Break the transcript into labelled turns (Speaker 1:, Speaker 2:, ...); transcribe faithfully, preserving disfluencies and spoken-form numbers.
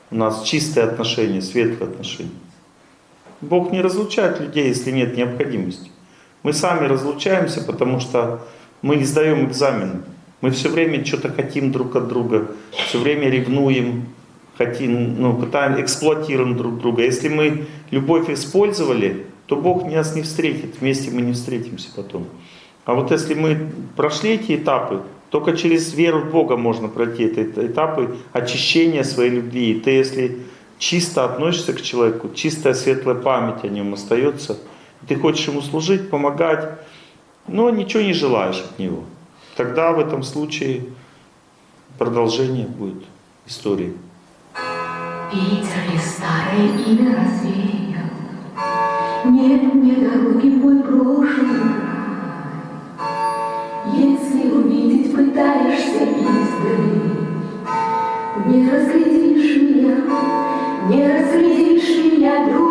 Speaker 1: у нас чистые отношения, светлые отношения. Бог не разлучает людей, если нет необходимости. Мы сами разлучаемся, потому что мы не сдаем экзамены. Мы все время что-то хотим друг от друга, все время ревнуем, хотим, ну, пытаем, эксплуатируем друг друга. Если мы любовь использовали, то Бог нас не встретит, вместе мы не встретимся потом. А вот если мы прошли эти этапы, только через веру в Бога можно пройти эти этапы очищения своей любви. И ты, если чисто относишься к человеку, чистая светлая память о нем остается, ты хочешь ему служить, помогать, но ничего не желаешь от него, тогда в этом случае продолжение будет истории.
Speaker 2: Ветер ли старое имя развеял, нет мне дороги в мой прошлый край. Если увидеть пытаешься издали, не разглядишь меня, не разглядишь меня, друг.